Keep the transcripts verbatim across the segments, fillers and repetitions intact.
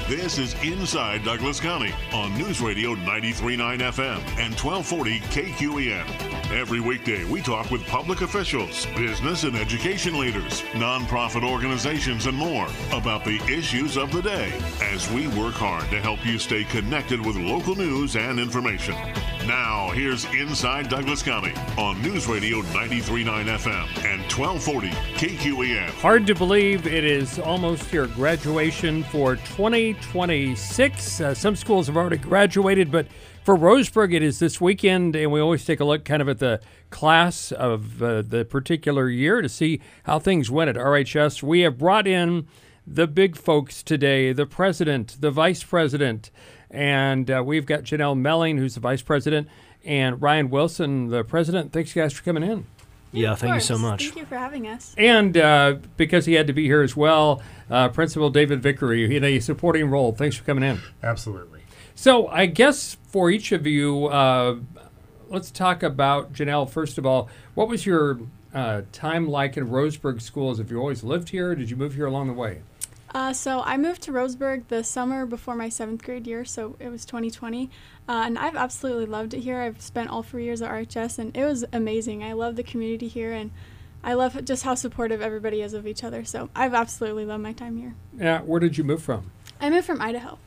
This is Inside Douglas County on News Radio ninety-three point nine F M and twelve forty K Q E N. Every weekday, we talk with public officials, business and education leaders, nonprofit organizations, and more about the issues of the day as we work hard to help you stay connected with local news and information. Now, here's Inside Douglas County on News Radio ninety-three point nine F M and twelve forty K Q E N. Hard to believe it is almost here. Graduation for twenty twenty-six. Uh, some schools have already graduated, but for Roseburg, it is this weekend, and we always take a look kind of at the class of uh, the particular year to see how things went at R H S. We have brought in the big folks today, the president, the vice president, and uh, we've got Janelle Melling, who's the vice president, and Ryan Wilson, the president. Thanks, guys, for coming in. Yeah, thank you so much. Thank you for having us. And uh, because he had to be here as well, uh, Principal David Vickery in a supporting role. Thanks for coming in. Absolutely. So I guess for each of you, uh, let's talk about, Janelle, first of all, what was your uh, time like in Roseburg schools? Have you always lived here? Did you move here along the way? Uh, so I moved to Roseburg the summer before my seventh grade year, so it was twenty twenty. Uh, and I've absolutely loved it here. I've spent all four years at R H S, and it was amazing. I love the community here, and I love just how supportive everybody is of each other. So I've absolutely loved my time here. Yeah, where did you move from? I moved from Idaho.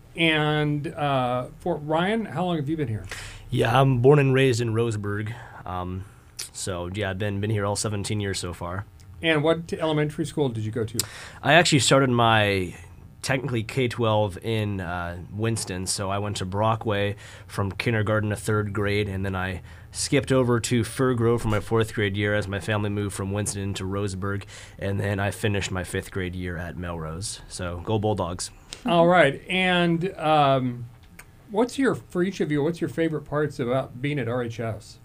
And uh, for Ryan, how long have you been here? Yeah, I'm born and raised in Roseburg. Um, so, yeah, I've been, been here all seventeen years so far. And what elementary school did you go to? I actually started my technically K twelve in uh, Winston, so I went to Brockway from kindergarten to third grade, and then I skipped over to Fir Grove for my fourth grade year as my family moved from Winston to Roseburg, and then I finished my fifth grade year at Melrose. So go Bulldogs. All right, and um, what's your, for each of you, what's your favorite parts about being at R H S?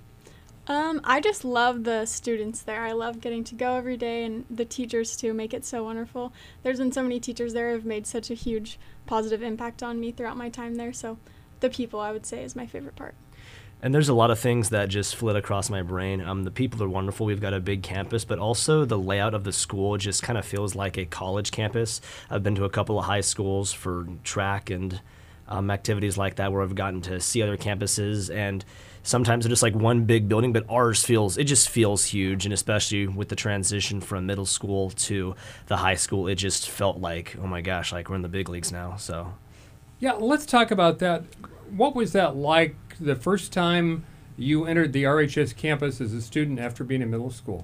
Um, I just love the students there. I love getting to go every day, and the teachers too make it so wonderful. There's been so many teachers there who have made such a huge positive impact on me throughout my time there. So the people, I would say, is my favorite part. And there's a lot of things that just flit across my brain. Um, the people are wonderful. We've got a big campus, but also the layout of the school just kind of feels like a college campus. I've been to a couple of high schools for track and um, activities like that where I've gotten to see other campuses, and sometimes they're just like one big building, but ours feels, it just feels huge. And especially with the transition from middle school to the high school, it just felt like, oh my gosh, like we're in the big leagues now. So, yeah, let's talk about that. What was that like the first time you entered the R H S campus as a student after being in middle school?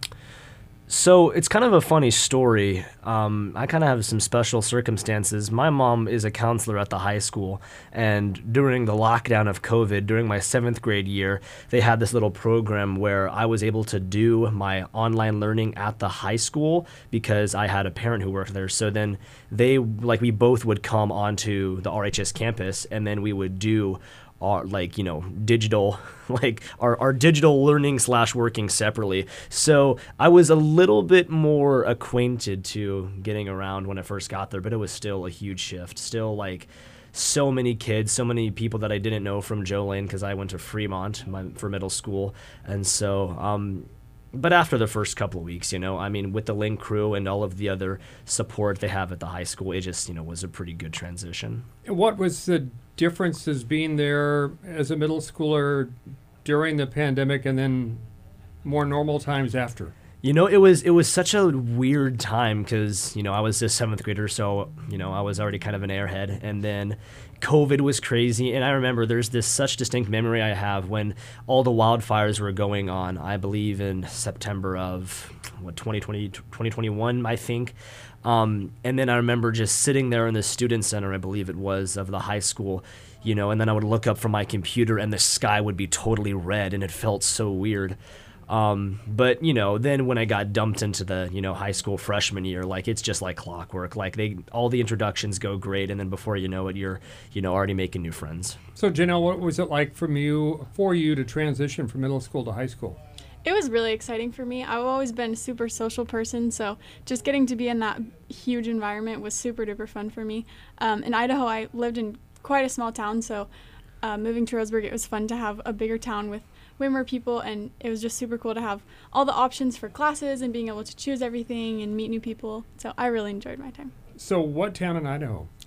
So it's kind of a funny story. Um, I kind of have some special circumstances. My mom is a counselor at the high school, and during the lockdown of COVID, during my seventh grade year, they had this little program where I was able to do my online learning at the high school because I had a parent who worked there. So then they, like, we both would come onto the R H S campus, and then we would do our, like, you know, digital, like our, our digital learning slash working separately. So I was a little bit more acquainted to getting around when I first got there, but it was still a huge shift. Still, like, so many kids, so many people that I didn't know from Joe Lane because I went to Fremont my, for middle school. And so, um, but after the first couple of weeks, you know, I mean, with the Link crew and all of the other support they have at the high school, it just, you know, was a pretty good transition. What was the differences being there as a middle schooler during the pandemic and then more normal times after? You know, it was it was such a weird time because, you know, I was a seventh grader, so, you know, I was already kind of an airhead. And then COVID was crazy. And I remember there's this such distinct memory I have when all the wildfires were going on, I believe in September of, what, twenty twenty, twenty twenty-one, I think. Um, and then I remember just sitting there in the student center, I believe it was, of the high school, you know, and then I would look up from my computer and the sky would be totally red, and it felt so weird. Um, but, you know, then when I got dumped into the, you know, high school freshman year, like, it's just like clockwork. Like, they, all the introductions go great, and then before you know it, you're, you know, already making new friends. So, Janelle, what was it like from you, for you to transition from middle school to high school? It was really exciting for me. I've always been a super social person, so just getting to be in that huge environment was super duper fun for me. Um, in Idaho, I lived in quite a small town, so uh, moving to Roseburg, it was fun to have a bigger town with way more people, and it was just super cool to have all the options for classes and being able to choose everything and meet new people. So I really enjoyed my time. So what town in Idaho?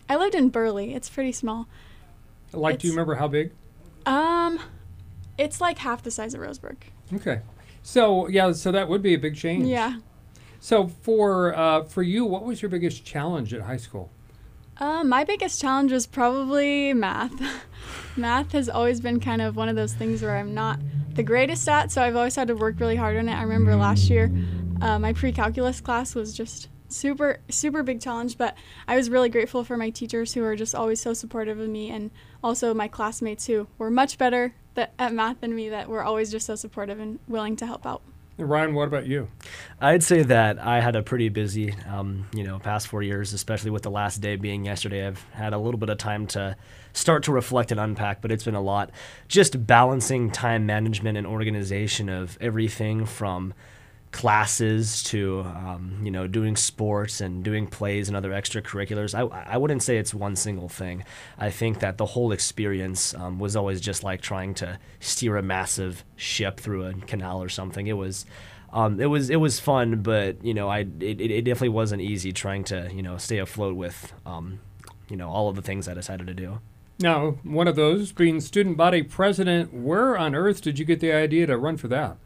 I lived in Burley. It's pretty small. Like, It's- do you remember how big? Um, it's like half the size of Roseburg. Okay. So, yeah, so that would be a big change. Yeah. So for uh, for you, what was your biggest challenge at high school? Uh, my biggest challenge was probably math. Math has always been kind of one of those things where I'm not the greatest at, so I've always had to work really hard on it. I remember last year, uh, my pre-calculus class was just super, super big challenge, but I was really grateful for my teachers who were just always so supportive of me, and also my classmates who were much better th- at math than me, that were always just so supportive and willing to help out. And Ryan, what about you? I'd say that I had a pretty busy, um, you know, past four years, especially with the last day being yesterday. I've had a little bit of time to start to reflect and unpack, but it's been a lot. Just balancing time management and organization of everything from classes to, um, you know, doing sports and doing plays and other extracurriculars. I, I wouldn't say it's one single thing. I think that the whole experience um, was always just like trying to steer a massive ship through a canal or something. It was, um, it was, it was fun, but you know, I it, it definitely wasn't easy trying to, you know, stay afloat with, um, you know, all of the things I decided to do. Now, one of those being student body president, where on earth did you get the idea to run for that?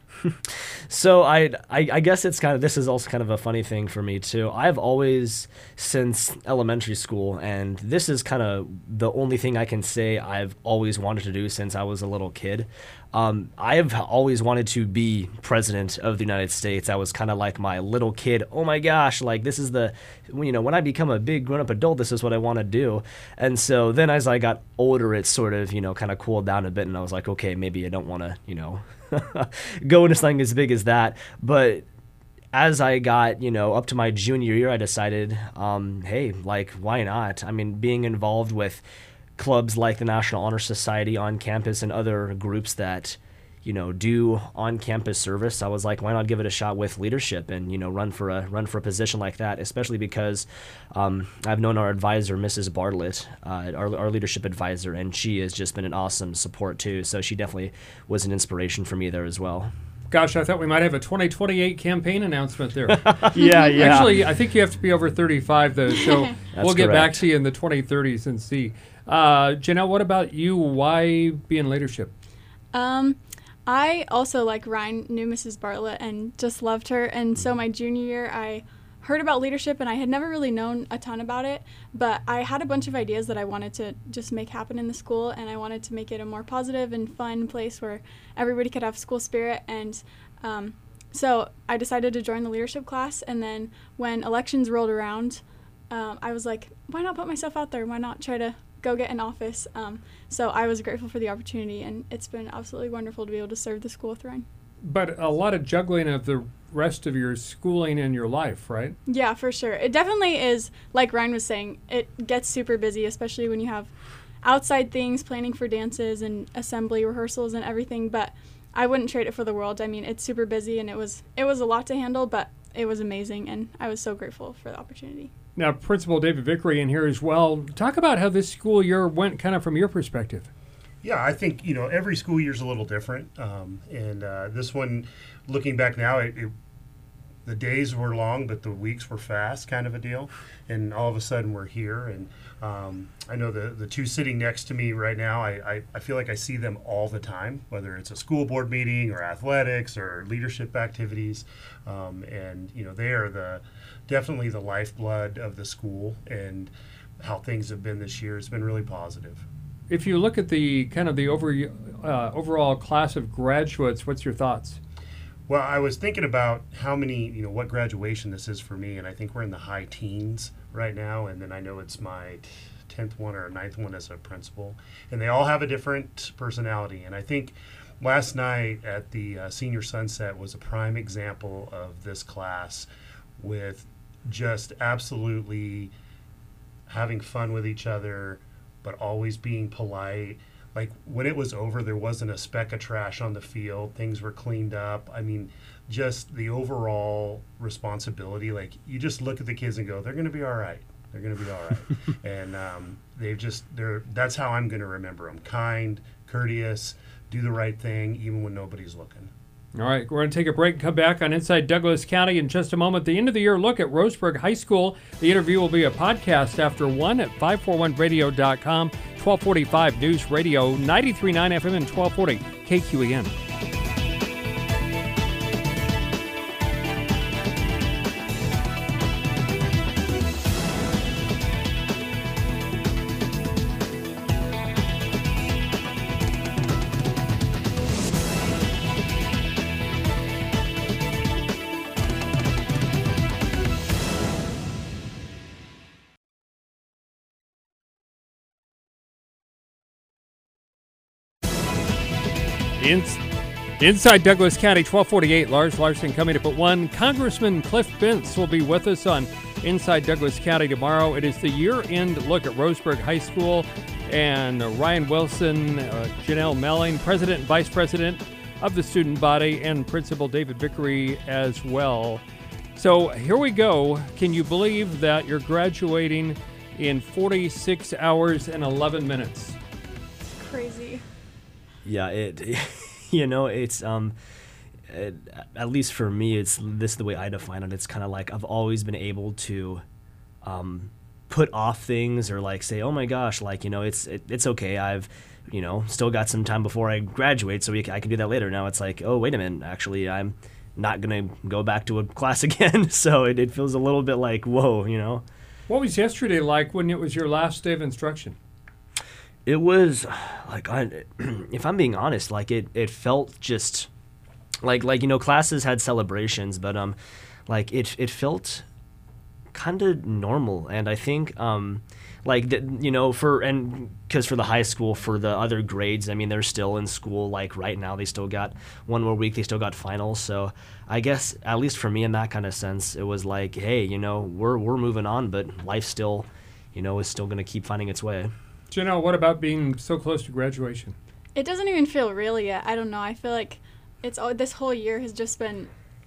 So I, I I guess it's kind of, this is also kind of a funny thing for me too. I've always, since elementary school, and this is kind of the only thing I can say I've always wanted to do since I was a little kid. Um, I've always wanted to be president of the United States. I was kind of like my little kid, oh my gosh, like this is the, you know, when I become a big grown-up adult, this is what I want to do. And so then as I got older, it sort of, you know, kind of cooled down a bit, and I was like, okay, maybe I don't want to, you know, go into something as big as that. But as I got, you know, up to my junior year, I decided, um, hey, like, why not? I mean, being involved with clubs like the National Honor Society on campus and other groups that, you know, do on-campus service, I was like, why not give it a shot with leadership and, you know, run for a run for a position like that, especially because um, I've known our advisor, Missus Bartlett, uh, our, our leadership advisor, and she has just been an awesome support too. So she definitely was an inspiration for me there as well. Gosh, I thought we might have a twenty twenty-eight campaign announcement there. yeah, yeah. Actually, I think you have to be over thirty-five, though, so we'll get back correct. to you in the twenty thirties and see. Uh, Janelle, what about you? Why be in leadership? Um, I also, like Ryan, knew Missus Bartlett and just loved her. And so my junior year, I heard about leadership, and I had never really known a ton about it. But I had a bunch of ideas that I wanted to just make happen in the school, and I wanted to make it a more positive and fun place where everybody could have school spirit. And um, so I decided to join the leadership class. And then when elections rolled around, um, I was like, why not put myself out there? Why not try to go get an office? Um, so I was grateful for the opportunity, and it's been absolutely wonderful to be able to serve the school with Ryan. But a lot of juggling of the rest of your schooling and your life, right? Yeah, for sure. It definitely is, like Ryan was saying, it gets super busy, especially when you have outside things, planning for dances and assembly rehearsals and everything. But I wouldn't trade it for the world. I mean, it's super busy, and it was it was a lot to handle, but it was amazing, and I was so grateful for the opportunity. Now, Principal David Vickery in here as well. Talk about how this school year went kind of from your perspective. Yeah, I think, you know, every school year is a little different. Um, and uh, this one, looking back now, it, it, the days were long, but the weeks were fast, kind of a deal. And all of a sudden we're here. And um, I know the, the two sitting next to me right now, I, I, I feel like I see them all the time, whether it's a school board meeting or athletics or leadership activities. Um, and, you know, they are the definitely the lifeblood of the school, and how things have been this year has been really positive. If you look at the kind of the over, uh, overall class of graduates, what's your thoughts? Well, I was thinking about how many, you know, what graduation this is for me, and I think we're in the high teens right now, and then I know it's my tenth one or ninth one as a principal, and they all have a different personality. And I think last night at the uh, Senior Sunset was a prime example of this class, with just absolutely having fun with each other, but always being polite. Like, when it was over, there wasn't a speck of trash on the field. Things were cleaned up. I mean, just the overall responsibility. Like, you just look at the kids and go, they're going to be all right. They're going to be all right. And um, they've just, they're, that's how I'm going to remember them. Kind, courteous, do the right thing, even when nobody's looking. All right, we're going to take a break and come back on Inside Douglas County in just a moment. The end of the year look at Roseburg High School. The interview will be a podcast after one at five forty-one radio dot com, twelve forty-five News Radio, ninety-three point nine F M and twelve forty K Q E N. In, inside Douglas County, twelve forty-eight, Lars Larson coming up at one. Congressman Cliff Bentz will be with us on Inside Douglas County tomorrow. It is the year-end look at Roseburg High School, and Ryan Wilson, uh, Janelle Melling, President and Vice President of the student body, and Principal David Vickery as well. So here we go. Can you believe that you're graduating in forty-six hours and eleven minutes? Crazy. Yeah, it, you know, it's, um, it, at least for me, it's, this is the way I define it. It's kind of like I've always been able to, um, put off things or like say, oh my gosh, like, you know, it's, it, it's okay. I've, you know, still got some time before I graduate, so we can, I can do that later. Now it's like, oh, wait a minute, actually, I'm not going to go back to a class again. So it, it feels a little bit like, whoa, you know. What was yesterday like when it was your last day of instruction? It was like, I, if I'm being honest, like it, it felt just like, like, you know, classes had celebrations, but, um, like it, it felt kind of normal. And I think, um, like, the, you know, for, and cause for the high school, for the other grades, I mean, they're still in school. Like right now, they still got one more week, they still got finals. So I guess, at least for me in that kind of sense, it was like, hey, you know, we're, we're moving on, but life still, you know, is still going to keep finding its way. Janelle, what about being so close to graduation? It doesn't even feel real yet. I don't know. I feel like it's all, this whole year has just been,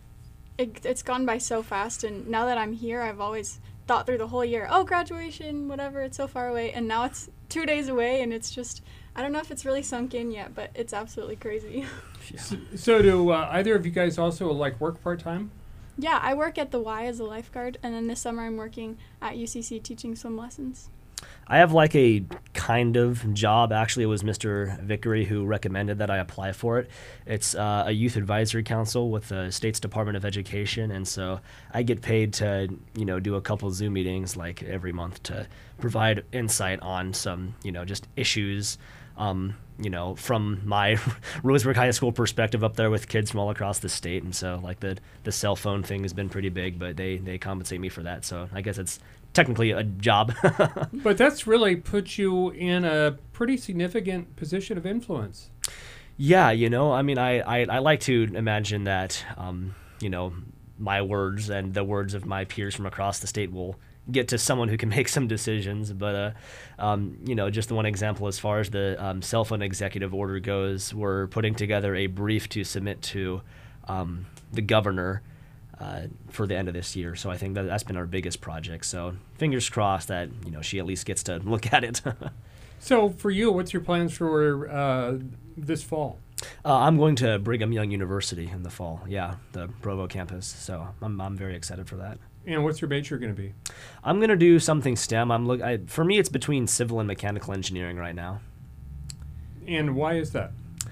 it, it's gone by so fast. And now that I'm here, I've always thought through the whole year, oh, graduation, whatever, it's so far away. And now it's two days away, and it's just, I don't know if it's really sunk in yet, but it's absolutely crazy. Yeah. So, so do uh, either of you guys also like work part-time? Yeah, I work at the Y as a lifeguard, and then this summer I'm working at U C C teaching swim lessons. I have like a kind of job. Actually, it was Mister Vickery who recommended that I apply for it. It's uh, a youth advisory council with the state's Department of Education, and so I get paid to, you know, do a couple Zoom meetings like every month to provide insight on some, you know, just issues, um, you know, from my Roseburg High School perspective up there with kids from all across the state. And so like the the cell phone thing has been pretty big, but they they compensate me for that. So I guess it's technically a job. But that's really put you in a pretty significant position of influence. Yeah, you know, I mean, I, I, I like to imagine that, um, you know, my words and the words of my peers from across the state will get to someone who can make some decisions. But, uh, um, you know, just the one example as far as the um, cell phone executive order goes, we're putting together a brief to submit to um, the governor Uh, for the end of this year. So I think that that's been our biggest project. So fingers crossed that, you know, she at least gets to look at it. So for you, what's your plans for uh, this fall? Uh, I'm going to Brigham Young University in the fall. Yeah, the Provo campus. So I'm I'm very excited for that. And what's your major going to be? I'm going to do something STEM. I'm look. I, for me, it's between civil and mechanical engineering right now. And why is that?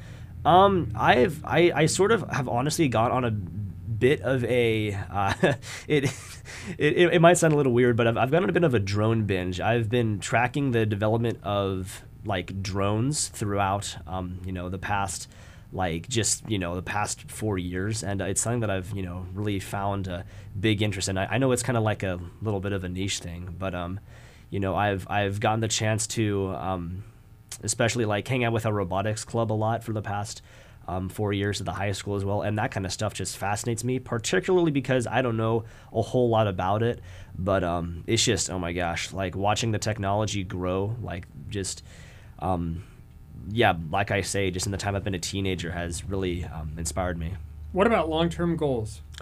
Um, I've I, I sort of have honestly got on a bit of a uh, it, it it might sound a little weird, but I've I've gone on a bit of a drone binge. I've been tracking the development of like drones throughout um you know the past like just you know the past four years, and it's something that I've you know really found a big interest in. I, I know it's kind of like a little bit of a niche thing, but um you know I've I've gotten the chance to um especially like hang out with a robotics club a lot for the past Um, four years at the high school as well, and that kind of stuff just fascinates me, particularly because I don't know a whole lot about it, but um, it's just, oh my gosh, like watching the technology grow, like just, um, yeah, like I say, just in the time I've been a teenager has really um, inspired me. What about long-term goals?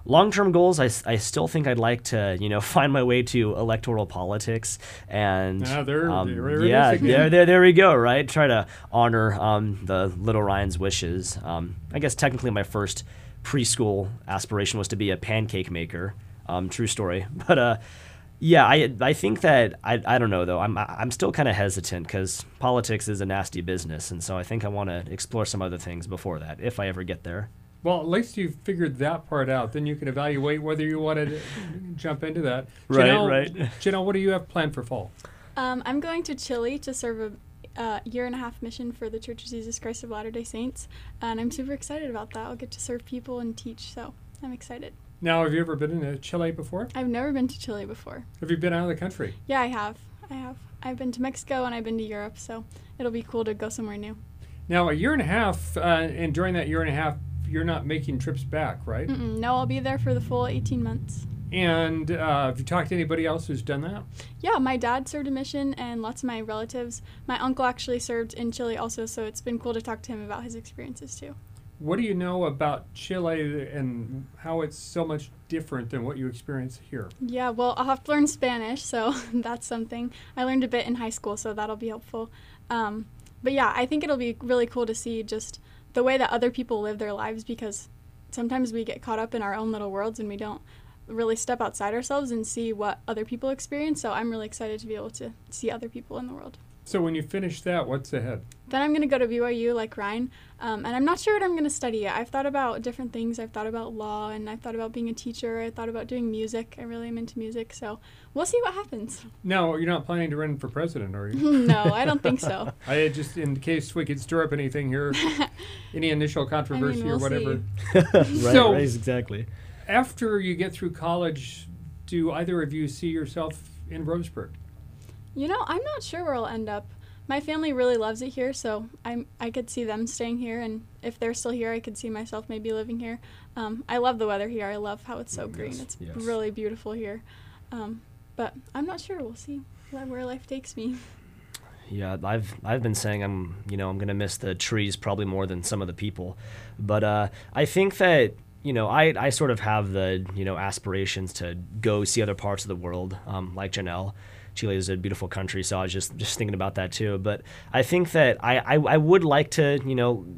long-term goals, I, s- I still think I'd like to, you know, find my way to electoral politics, and Ah, there- um, there it is yeah, again. there, there, there we go. Right, try to honor um, the little Ryan's wishes. Um, I guess technically my first preschool aspiration was to be a pancake maker. Um, true story, but uh, yeah, I I think that I I don't know though. I'm I'm still kind of hesitant because politics is a nasty business, and so I think I want to explore some other things before that if I ever get there. Well, at least you've figured that part out. Then you can evaluate whether you want to jump into that. Right, Janelle, right. Janelle, what do you have planned for fall? Um, I'm going to Chile to serve a uh, year and a half mission for the Church of Jesus Christ of Latter-day Saints, and I'm super excited about that. I'll get to serve people and teach, so I'm excited. Now, have you ever been in Chile before? I've never been to Chile before. Have you been out of the country? Yeah, I have. I have. I've been to Mexico and I've been to Europe, so it'll be cool to go somewhere new. Now, a year and a half, uh, and during that year and a half, you're not making trips back, right? Mm-mm, no, I'll be there for the full eighteen months. And uh, have you talked to anybody else who's done that? Yeah, my dad served a mission and lots of my relatives. My uncle actually served in Chile also, so it's been cool to talk to him about his experiences too. What do you know about Chile and how it's so much different than what you experience here? Yeah, well, I'll have to learn Spanish, so that's something. I learned a bit in high school, so that'll be helpful. Um, but yeah, I think it'll be really cool to see just the way that other people live their lives, because sometimes we get caught up in our own little worlds and we don't really step outside ourselves and see what other people experience. So I'm really excited to be able to see other people in the world. So when you finish that, what's ahead? Then I'm going to go to B Y U like Ryan, um, and I'm not sure what I'm going to study yet. I've thought about different things. I've thought about law, and I've thought about being a teacher. I thought about doing music. I really am into music, so we'll see what happens. No, you're not planning to run for president, are you? No, I don't think so. I just, in case we could stir up anything here, any initial controversy we'll or whatever. right, So- right, exactly. After you get through college, do either of you see yourself in Roseburg? You know, I'm not sure where I'll end up. My family really loves it here, so I'm I could see them staying here, and if they're still here, I could see myself maybe living here. Um, I love the weather here. I love how it's so green. Yes, It's yes. really beautiful here. Um, but I'm not sure. We'll see where life takes me. Yeah, I've I've been saying I'm you know I'm gonna miss the trees probably more than some of the people, but uh, I think that you know I I sort of have the you know aspirations to go see other parts of the world, um, like Janelle. Chile is a beautiful country, so I was just just thinking about that too. But I think that I I, I would like to you know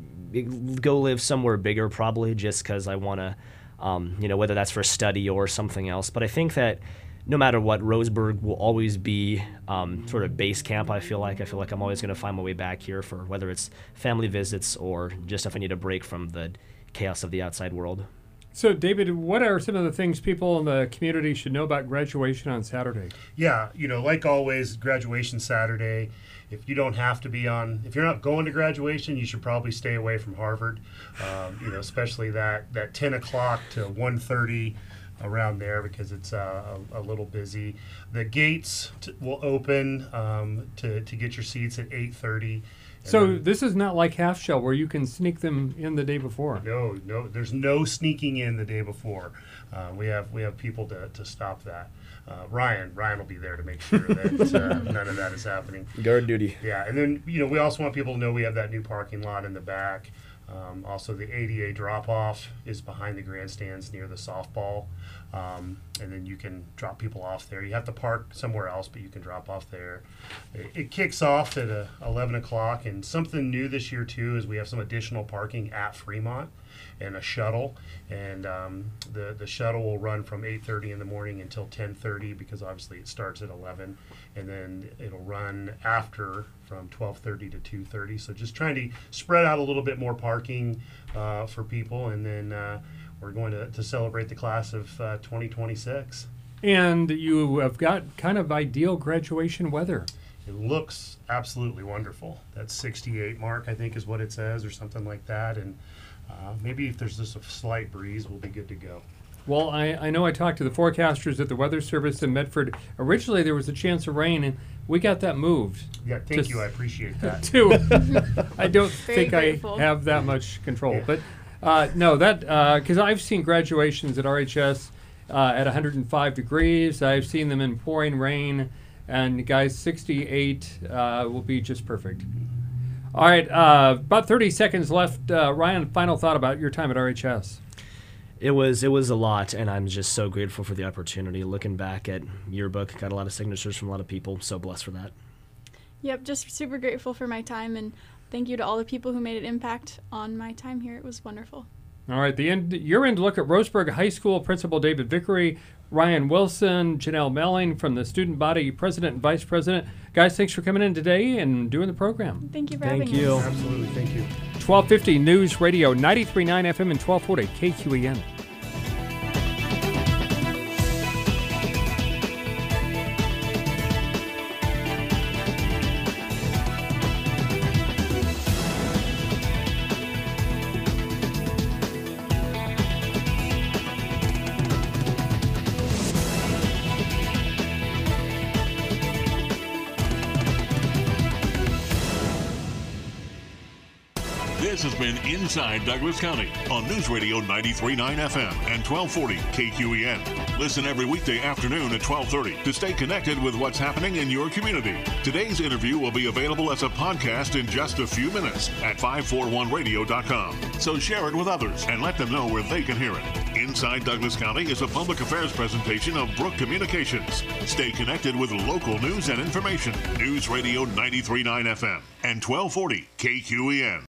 go live somewhere bigger, probably just because I want to um, you know whether that's for study or something else. But I think that no matter what, Roseburg will always be um, sort of base camp, I feel like. I feel like I'm always going to find my way back here for whether it's family visits or just if I need a break from the chaos of the outside world. So, David, what are some of the things people in the community should know about graduation on Saturday? Yeah, you know, like always, graduation Saturday. If you don't have to be on, if you're not going to graduation, you should probably stay away from Harvard. Um, you know, especially that that ten o'clock to one thirty around there, because it's uh, a, a little busy. The gates t- will open um, to to get your seats at eight thirty. So this is not like Half Shell where you can sneak them in the day before. No, no, there's no sneaking in the day before. Uh, we have we have people to, to stop that. Uh, Ryan, Ryan will be there to make sure that uh, none of that is happening. Guard duty. Yeah, and then you know we also want people to know we have that new parking lot in the back. Um, also, the A D A drop-off is behind the grandstands near the softball, um, and then you can drop people off there. You have to park somewhere else, but you can drop off there. It, it kicks off at uh, eleven o'clock, and something new this year too is we have some additional parking at Fremont and a shuttle, and um, the the shuttle will run from eight thirty in the morning until ten thirty, because obviously it starts at eleven, and then it'll run after from twelve thirty to two thirty. So just trying to spread out a little bit more parking uh, for people, and then uh, we're going to, to celebrate the class of uh, twenty twenty-six. And you have got kind of ideal graduation weather. It looks absolutely wonderful. That sixty-eight mark, I think, is what it says, or something like that. And uh, maybe if there's just a slight breeze, we'll be good to go. Well, I, I know I talked to the forecasters at the Weather Service in Medford. Originally, there was a chance of rain, and we got that moved. Yeah, thank Just- you. I appreciate that. Too. I don't Very think grateful. I have that much control. Yeah. But uh, no, that because I've seen graduations at R H S uh, at one hundred five degrees. I've seen them in pouring rain, and guys, sixty-eight uh, will be just perfect. All right, uh, about thirty seconds left. Uh, Ryan, final thought about your time at R H S. It was it was a lot, and I'm just so grateful for the opportunity. Looking back at yearbook, got a lot of signatures from a lot of people. So blessed for that. Yep, just super grateful for my time, and thank you to all the people who made an impact on my time here. It was wonderful. All right, the end, your end look at Roseburg High School Principal David Vickery, Ryan Wilson, Janelle Melling from the student body, president and vice president. Guys, thanks for coming in today and doing the program. Thank you for Thank having you. us. Absolutely. Thank you. twelve fifty News Radio, ninety-three point nine F M and twelve forty K Q E N. This has been Inside Douglas County on News Radio ninety-three point nine F M and twelve forty K Q E N. Listen every weekday afternoon at twelve thirty to stay connected with what's happening in your community. Today's interview will be available as a podcast in just a few minutes at five forty-one radio dot com. So share it with others and let them know where they can hear it. Inside Douglas County is a public affairs presentation of Brook Communications. Stay connected with local news and information. News Radio ninety-three point nine F M and twelve forty K Q E N.